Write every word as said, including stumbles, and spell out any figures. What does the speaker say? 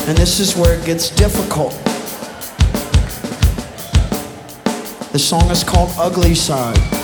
And this is where it gets difficult. The song is called Ugly Side.